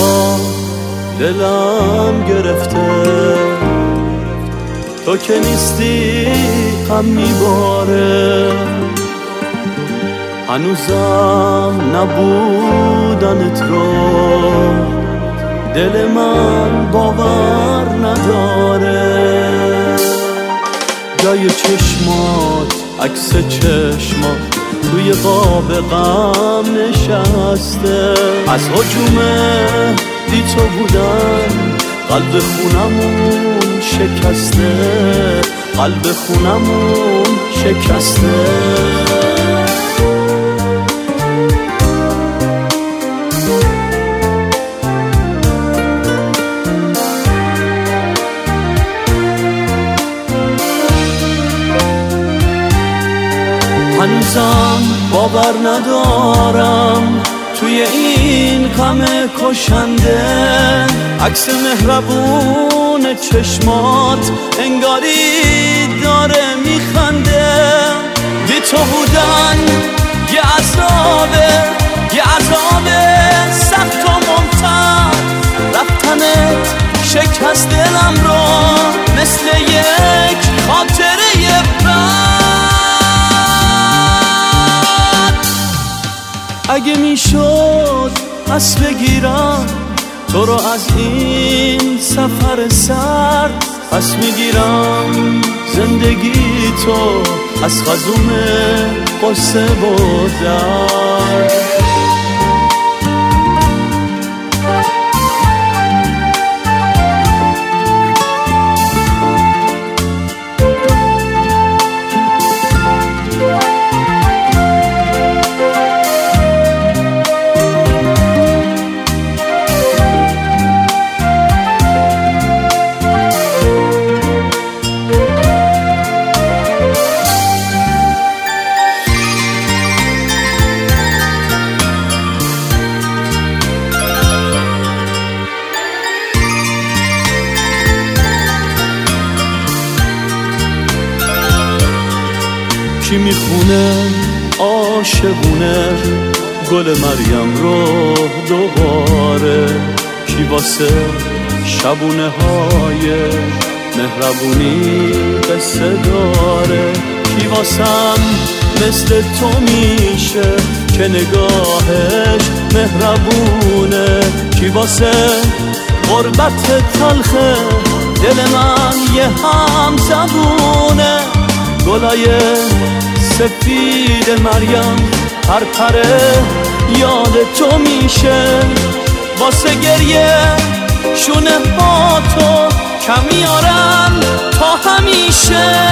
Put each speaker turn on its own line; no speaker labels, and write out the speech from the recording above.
دلم گرفته، تو که نیستی غم میباره. هنوزم نبودنت رو دل من باور نداره. جای چشمات عکس چشمات توی قاب غم نشسته. از هجوم بی تو بودن قلب خونمون شکسته، قلب خونمون شکسته. هنوزم باور ندارم توی این غم کشنده عکس مهربون چشمات انگاری داره میخنده. بی تو بودن یه عذابه، یه عذابه سخت و ممتد. رفتنت شکست دلم رو مثل یک خاطره بد. اگه میشد پس بگیرم تو رو از این سفر سرد، پس میگیرم زندگی تو از خزوم قصه و درد. کی میخونه عاشقونه گل مریم رو دوباره؟ کی واسه شبونه های مهربونی قصه داره؟ کی واسم مثل تو میشه که نگاهش مهربونه؟ کی واسه غربت تلخه دل من یه هم زبونه؟ گلای سفید مریم پرپره یاد تو میشه، واسه گریه شونه ها تو کم میارم تا همیشه.